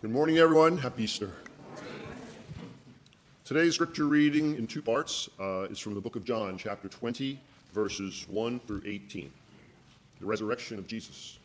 Good morning, everyone. Happy Easter. Today's scripture reading in two parts is from the book of John, chapter 20, verses 1 through 18, the resurrection of Jesus.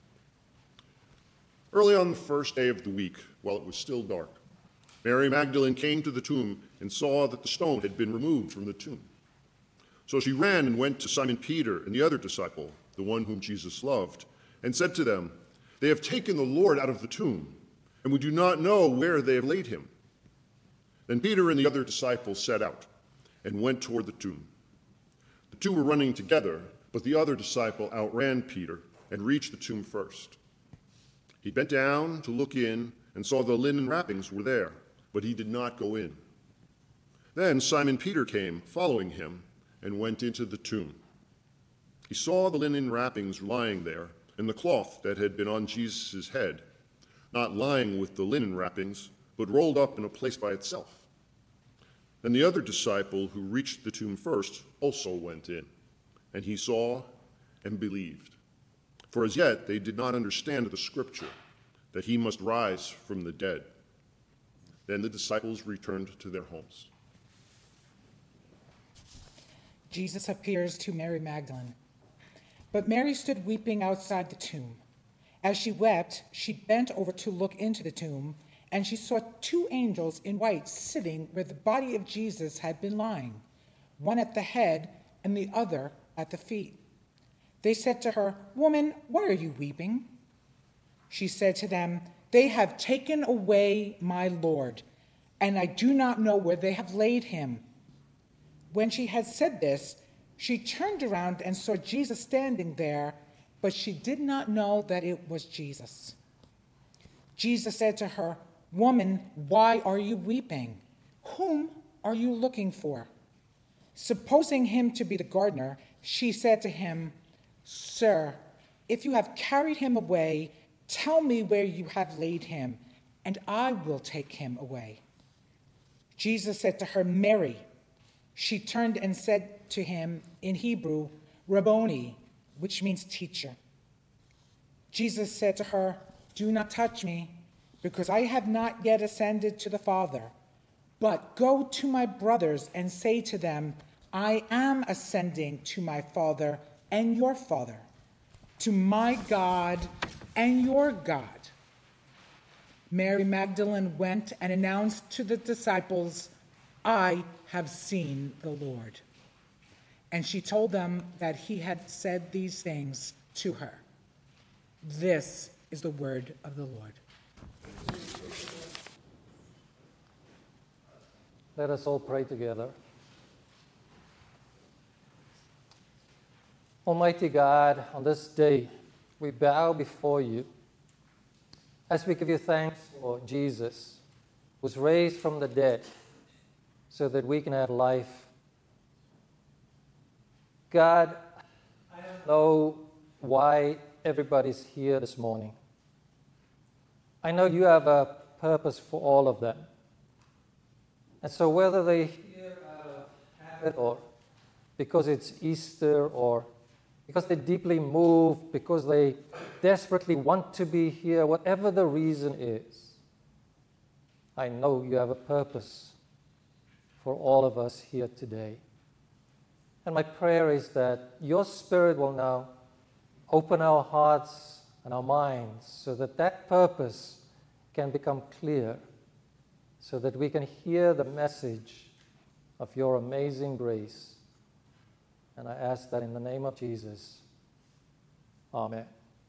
Early on the first day of the week, while it was still dark, Mary Magdalene came to the tomb and saw that the stone had been removed from the tomb. So she ran and went to Simon Peter and the other disciple, the one whom Jesus loved, and said to them, "They have taken the Lord out of the tomb, and we do not know where they have laid him." Then Peter and the other disciple set out and went toward the tomb. The two were running together, but the other disciple outran Peter and reached the tomb first. He bent down to look in and saw the linen wrappings were there, but he did not go in. Then Simon Peter came, following him, and went into the tomb. He saw the linen wrappings lying there, and the cloth that had been on Jesus' head, not lying with the linen wrappings, but rolled up in a place by itself. Then the other disciple who reached the tomb first also went in, and he saw and believed. For as yet they did not understand the scripture, that he must rise from the dead. Then the disciples returned to their homes. Jesus appears to Mary Magdalene. But Mary stood weeping outside the tomb. As she wept, she bent over to look into the tomb, and she saw two angels in white sitting where the body of Jesus had been lying, one at the head and the other at the feet. They said to her, "Woman, why are you weeping?" She said to them, "They have taken away my Lord, and I do not know where they have laid him." When she had said this, she turned around and saw Jesus standing there, but she did not know that it was Jesus. Jesus said to her, "Woman, why are you weeping? Whom are you looking for?" Supposing him to be the gardener, she said to him, "Sir, if you have carried him away, tell me where you have laid him, and I will take him away." Jesus said to her, "Mary." She turned and said to him in Hebrew, "Rabboni," which means teacher. Jesus said to her, "Do not touch me, because I have not yet ascended to the Father. But go to my brothers and say to them, I am ascending to my Father and your Father, to my God and your God." Mary Magdalene went and announced to the disciples, "I have seen the Lord." And she told them that he had said these things to her. This is the word of the Lord. Let us all pray together. Almighty God, on this day, we bow before you as we give you thanks for Jesus, who was raised from the dead so that we can have life. God, I don't know why everybody's here this morning. I know you have a purpose for all of them. And so whether they hear out of habit or because it's Easter or because they're deeply moved, because they desperately want to be here, whatever the reason is, I know you have a purpose for all of us here today. And my prayer is that your Spirit will now open our hearts and our minds so that that purpose can become clear, so that we can hear the message of your amazing grace. And I ask that in the name of Jesus. Amen.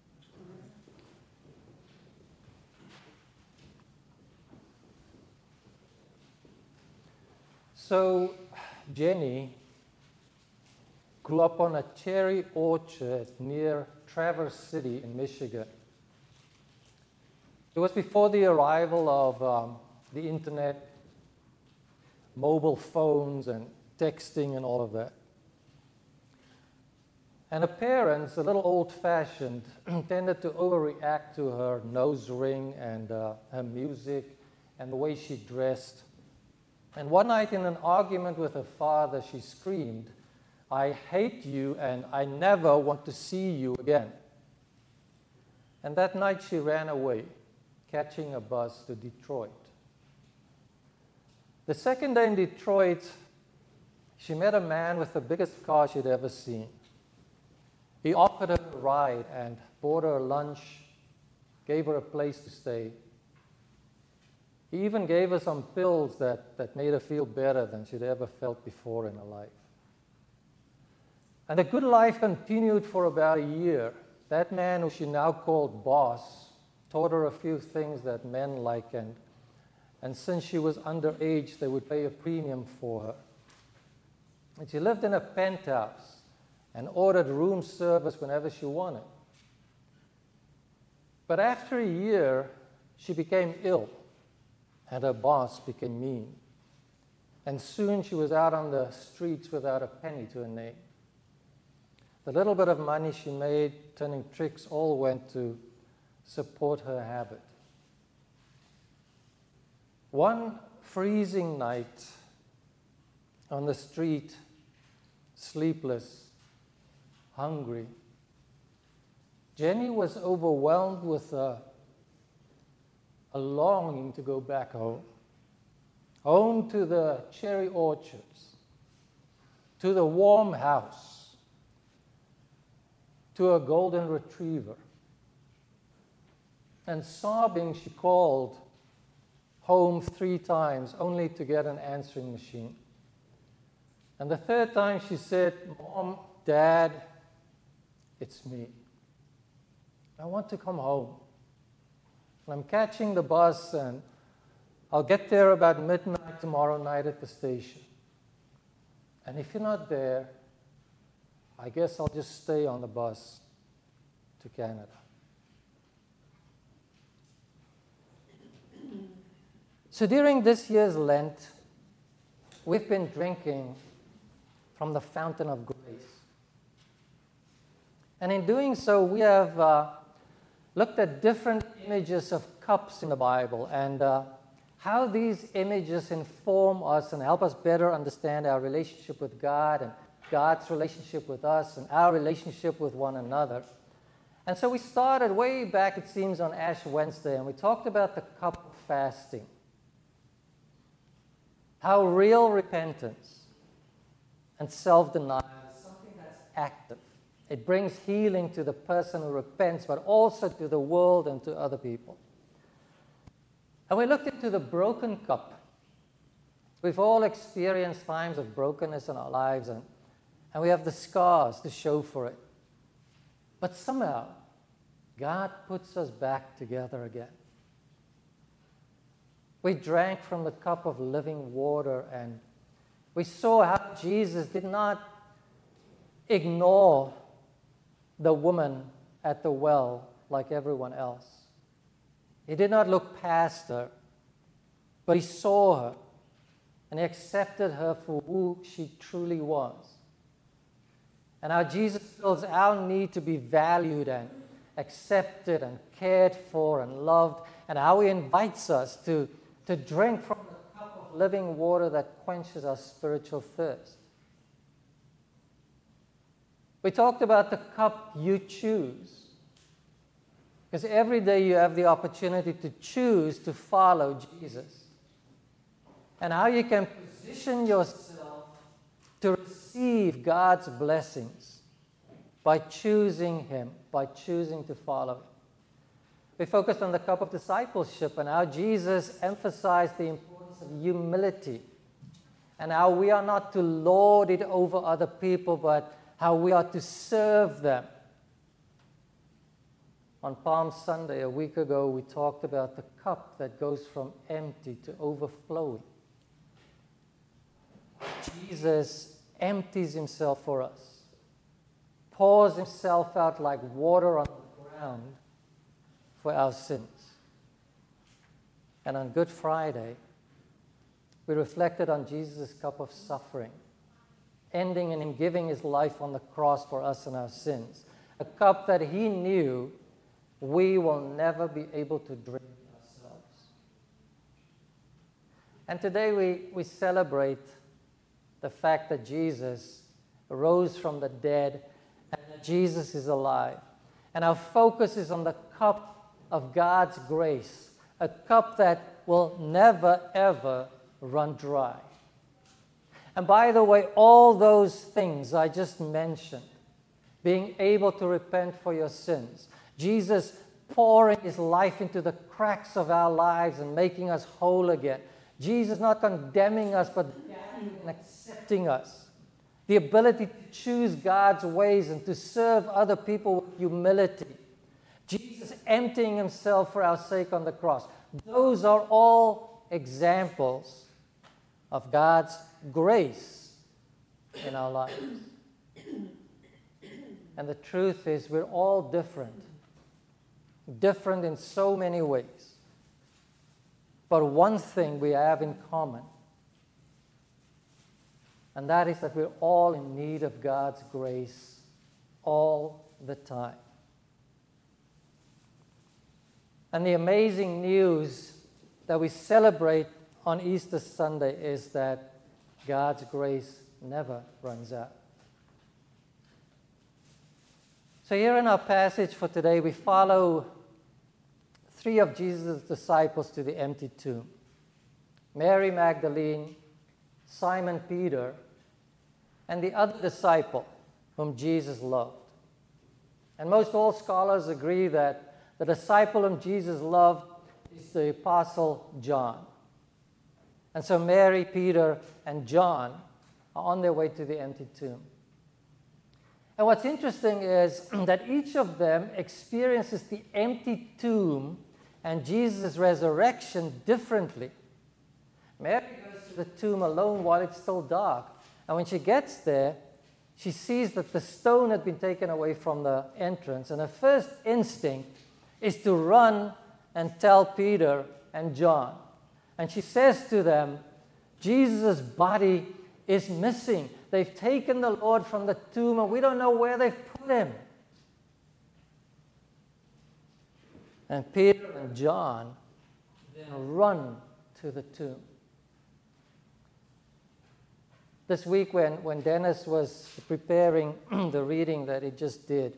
So, Jenny grew up on a cherry orchard near Traverse City in Michigan. It was before the arrival of the internet, mobile phones, and texting and all of that. And her parents, a little old-fashioned, tended to overreact to her nose ring and her music and the way she dressed. And one night in an argument with her father, she screamed, "I hate you and I never want to see you again." And that night she ran away, catching a bus to Detroit. The second day in Detroit, she met a man with the biggest car she'd ever seen. He offered her a ride and bought her lunch, gave her a place to stay. He even gave her some pills that made her feel better than she'd ever felt before in her life. And the good life continued for about a year. That man, who she now called boss, taught her a few things that men like, and since she was underage, they would pay a premium for her. And she lived in a penthouse and ordered room service whenever she wanted. But after a year, she became ill, and her boss became mean. And soon she was out on the streets without a penny to her name. The little bit of money she made turning tricks all went to support her habit. One freezing night on the street, sleepless, hungry, Jenny was overwhelmed with a longing to go back home to the cherry orchards, to the warm house, to a golden retriever. And sobbing, she called home 3 times, only to get an answering machine. And the third time she said, "Mom, Dad, it's me. I want to come home. I'm catching the bus, and I'll get there about midnight tomorrow night at the station. And if you're not there, I guess I'll just stay on the bus to Canada." So during this year's Lent, we've been drinking from the fountain of grace. And in doing so, we have looked at different images of cups in the Bible and how these images inform us and help us better understand our relationship with God and God's relationship with us and our relationship with one another. And so we started way back, it seems, on Ash Wednesday, and we talked about the cup of fasting. How real repentance and self-denial is something that's active. It brings healing to the person who repents, but also to the world and to other people. And we looked into the broken cup. We've all experienced times of brokenness in our lives, and we have the scars to show for it. But somehow, God puts us back together again. We drank from the cup of living water, and we saw how Jesus did not ignore the woman at the well like everyone else. He did not look past her, but he saw her, and he accepted her for who she truly was. And how Jesus feels our need to be valued and accepted and cared for and loved, and how he invites us to drink from the cup of living water that quenches our spiritual thirst. We talked about the cup you choose, because every day you have the opportunity to choose to follow Jesus, and how you can position yourself to receive God's blessings by choosing him, by choosing to follow him. We focused on the cup of discipleship and how Jesus emphasized the importance of humility and how we are not to lord it over other people, but how we are to serve them. On Palm Sunday, a week ago, we talked about the cup that goes from empty to overflowing. Jesus empties himself for us, pours himself out like water on the ground for our sins. And on Good Friday, we reflected on Jesus' cup of suffering, ending in him giving his life on the cross for us and our sins, a cup that he knew we will never be able to drink ourselves. And today we celebrate the fact that Jesus rose from the dead and that Jesus is alive. And our focus is on the cup of God's grace, a cup that will never, ever run dry. And by the way, all those things I just mentioned, being able to repent for your sins, Jesus pouring his life into the cracks of our lives and making us whole again, Jesus not condemning us but and accepting us, the ability to choose God's ways and to serve other people with humility, Jesus emptying himself for our sake on the cross. Those are all examples of God's grace in our lives. And the truth is, we're all different in so many ways. But one thing we have in common, and that is that we're all in need of God's grace all the time. And the amazing news that we celebrate on Easter Sunday is that God's grace never runs out. So here in our passage for today, we follow 3 of Jesus' disciples to the empty tomb: Mary Magdalene, Simon Peter, and the other disciple whom Jesus loved. And most all scholars agree that the disciple whom Jesus loved is the Apostle John. And so Mary, Peter, and John are on their way to the empty tomb. And what's interesting is that each of them experiences the empty tomb and Jesus' resurrection differently. Mary goes to the tomb alone while it's still dark. And when she gets there, she sees that the stone had been taken away from the entrance. And her first instinct is to run and tell Peter and John. And she says to them, Jesus' body is missing. They've taken the Lord from the tomb and we don't know where they've put him. And Peter and John then run to the tomb. This week when Dennis was preparing the reading that he just did,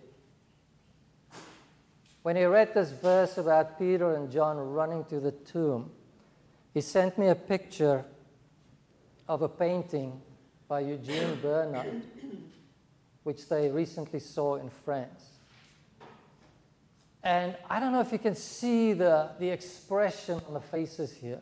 when he read this verse about Peter and John running to the tomb, he sent me a picture of a painting by Eugene Bernard, which they recently saw in France. And I don't know if you can see the expression on the faces here.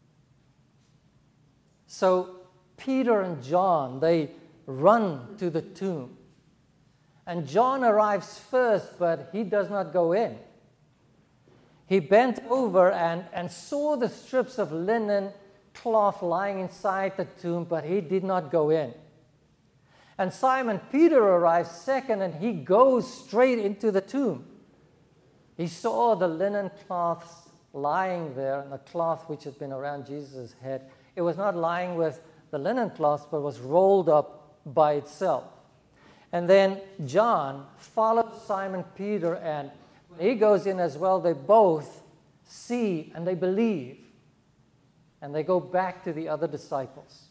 So Peter and John, they run to the tomb. And John arrives first, but he does not go in. He bent over and saw the strips of linen cloth lying inside the tomb, but he did not go in. And Simon Peter arrives second, and he goes straight into the tomb. He saw the linen cloths lying there, and the cloth which had been around Jesus' head. It was not lying with the linen cloth, but was rolled up by itself. And then John follows Simon Peter, and when he goes in as well, they both see and they believe. And they go back to the other disciples.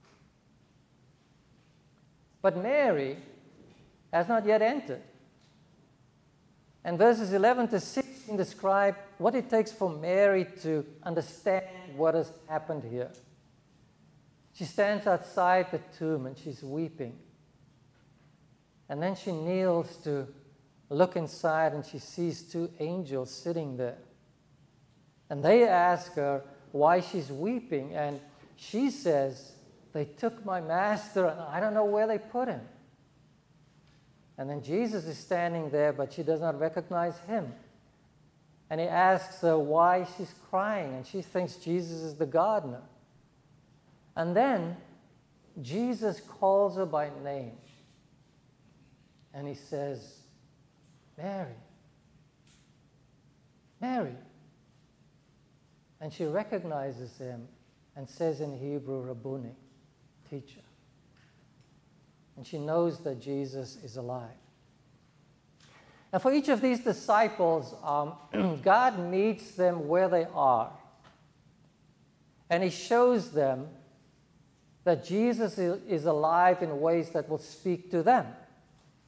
But Mary has not yet entered. And verses 11 to 16 describe what it takes for Mary to understand what has happened here. She stands outside the tomb and she's weeping. And then she kneels to look inside and she sees 2 angels sitting there. And they ask her why she's weeping. And she says, they took my master and I don't know where they put him. And then Jesus is standing there, but she does not recognize him. And he asks her why she's crying, and she thinks Jesus is the gardener. And then Jesus calls her by name. And he says, Mary, Mary. And she recognizes him and says in Hebrew, Rabboni, teacher. And she knows that Jesus is alive. And for each of these disciples, God meets them where they are. And he shows them that Jesus is alive in ways that will speak to them.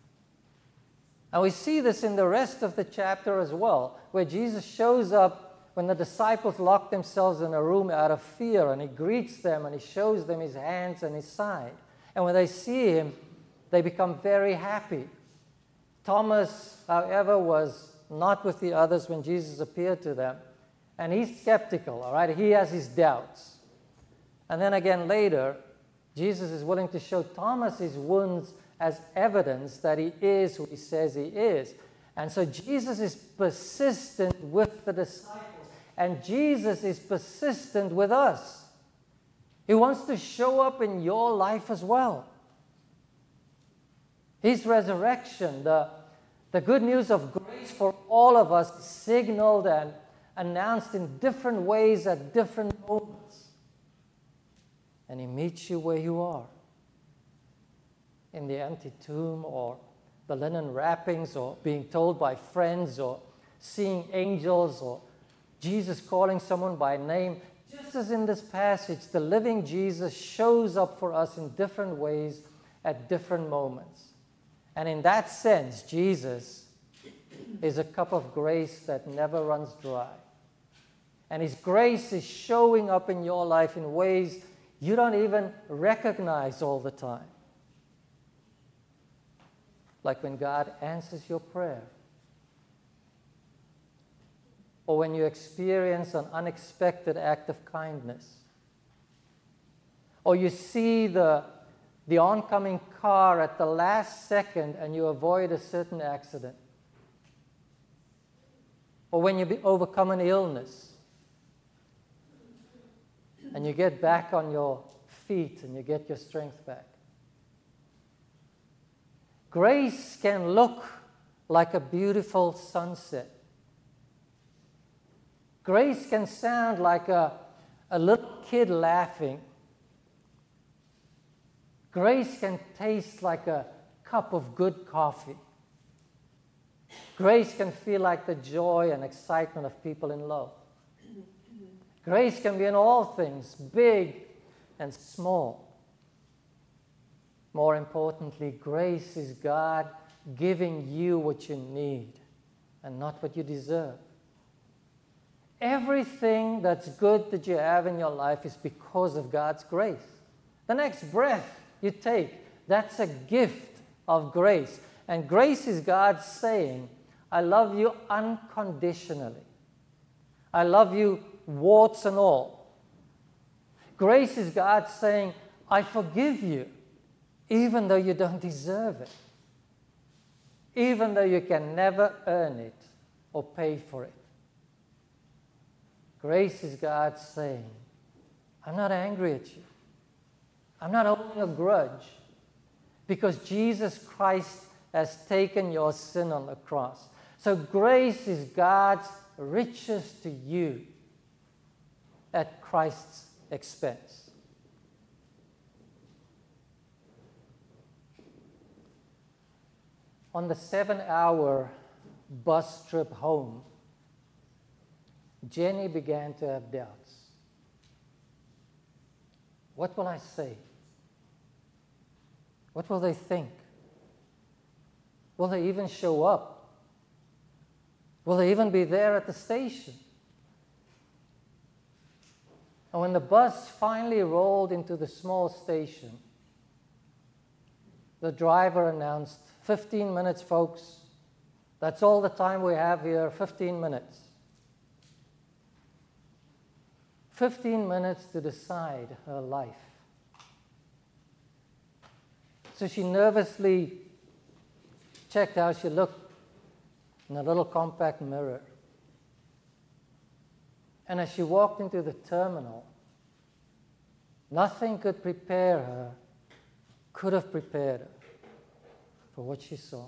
And we see this in the rest of the chapter as well, where Jesus shows up when the disciples lock themselves in a room out of fear, and he greets them and he shows them his hands and his side. And when they see him, they become very happy. Thomas, however, was not with the others when Jesus appeared to them. And he's skeptical, all right? He has his doubts. And then again later, Jesus is willing to show Thomas his wounds as evidence that he is who he says he is. And so Jesus is persistent with the disciples. And Jesus is persistent with us. He wants to show up in your life as well. His resurrection, the good news of grace for all of us, is signaled and announced in different ways at different moments. And he meets you where you are. In the empty tomb, or the linen wrappings, or being told by friends, or seeing angels, or Jesus calling someone by name. Just as in this passage, the living Jesus shows up for us in different ways at different moments. And in that sense, Jesus is a cup of grace that never runs dry. And his grace is showing up in your life in ways you don't even recognize all the time. Like when God answers your prayer. Or when you experience an unexpected act of kindness. Or you see the oncoming car at the last second and you avoid a certain accident. Or when you overcome an illness and you get back on your feet and you get your strength back. Grace can look like a beautiful sunset. Grace can sound like a little kid laughing. Grace can taste like a cup of good coffee. Grace can feel like the joy and excitement of people in love. Grace can be in all things, big and small. More importantly, grace is God giving you what you need and not what you deserve. Everything that's good that you have in your life is because of God's grace. The next breath you take, that's a gift of grace. And grace is God saying, I love you unconditionally. I love you warts and all. Grace is God saying, I forgive you, even though you don't deserve it. Even though you can never earn it or pay for it. Grace is God saying, I'm not angry at you. I'm not holding a grudge. Because Jesus Christ has taken your sin on the cross. So grace is God's riches to you at Christ's expense. On the 7-hour bus trip home, Jenny began to have doubts. What will I say? What will they think? Will they even show up? Will they even be there at the station? And when the bus finally rolled into the small station, the driver announced, 15 minutes, folks. That's all the time we have here, 15 minutes. 15 minutes to decide her life. So she nervously checked how she looked in a little compact mirror. And as she walked into the terminal, nothing could have prepared her for what she saw.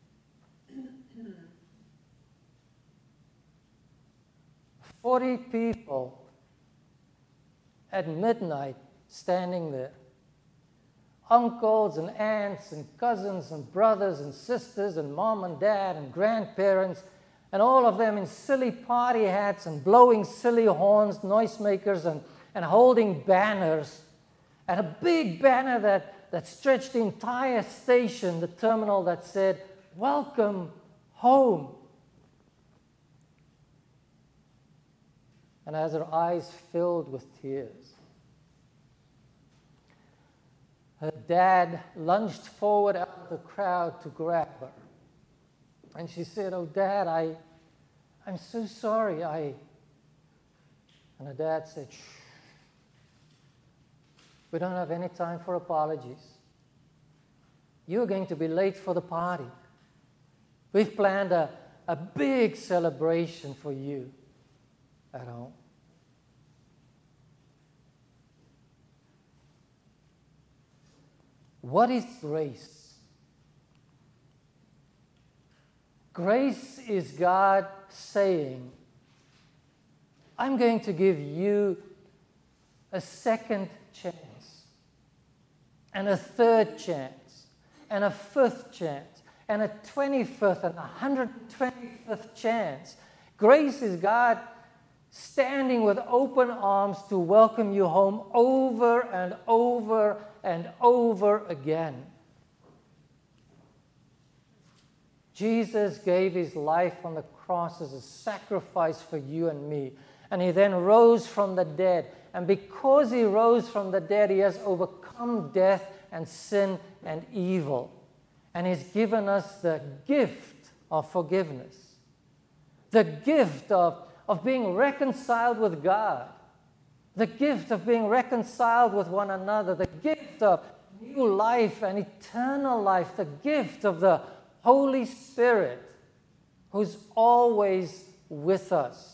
40 people at midnight standing there. Uncles and aunts and cousins and brothers and sisters and mom and dad and grandparents, and all of them in silly party hats and blowing silly horns, noisemakers, and holding banners. And a big banner that stretched the entire station, the terminal, that said, "Welcome home." and as her eyes filled with tears, her dad lunged forward out of the crowd to grab her. And she said, "Oh, Dad, I'm so sorry. And her dad said, "Shh. We don't have any time for apologies. You're going to be late for the party. We've planned a big celebration for you at home." What is grace? Grace is God saying, I'm going to give you a second chance, and a third chance, and a fifth chance, and a 25th and 125th chance. Grace is God standing with open arms to welcome you home over and over and over again. Jesus gave his life on the cross as a sacrifice for you and me. And he then rose from the dead. And because he rose from the dead, he has overcome death and sin and evil. And he's given us the gift of forgiveness. The gift of being reconciled with God. The gift of being reconciled with one another. The gift of new life and eternal life. The gift of the Holy Spirit, who's always with us.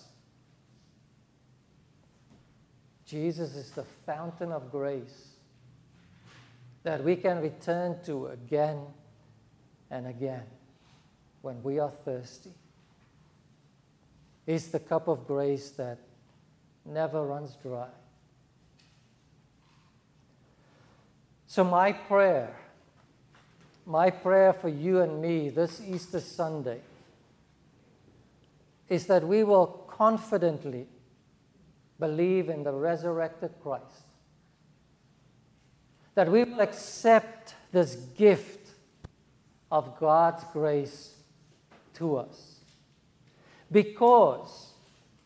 Jesus is the fountain of grace that we can return to again and again when we are thirsty. He's the cup of grace that never runs dry. So my prayer for you and me this Easter Sunday is that we will confidently believe in the resurrected Christ. That we will accept this gift of God's grace to us. Because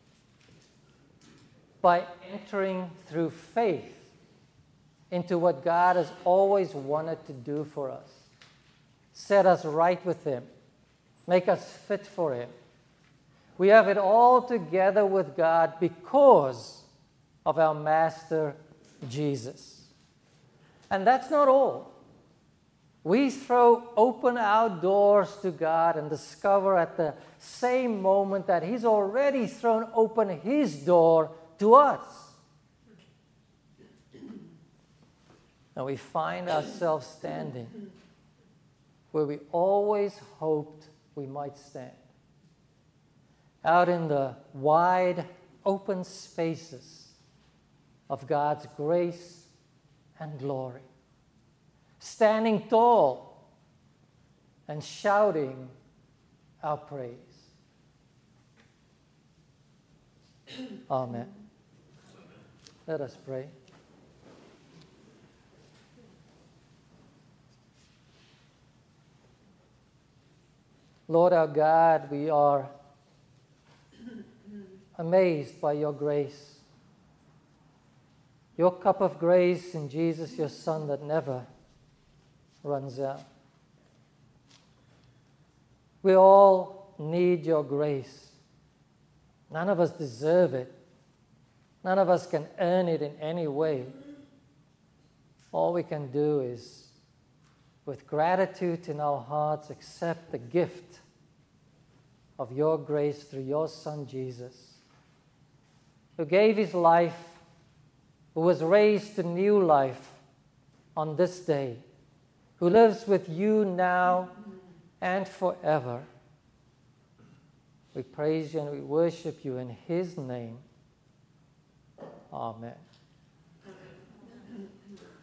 by entering through faith into what God has always wanted to do for us, set us right with him, make us fit for him, we have it all together with God because of our Master Jesus. And that's not all. We throw open our doors to God and discover at the same moment that he's already thrown open his door to us. And we find ourselves standing where we always hoped we might stand. Out in the wide, open spaces of God's grace and glory. Standing tall and shouting our praise. Amen. Let us pray. Lord our God, we are amazed by your grace. Your cup of grace in Jesus, your Son, that never runs out. We all need your grace. None of us deserve it. None of us can earn it in any way. All we can do is, with gratitude in our hearts, accept the gift of your grace through your Son Jesus, who gave his life, who was raised to new life on this day, who lives with you now and forever. We praise you and we worship you in his name. Amen.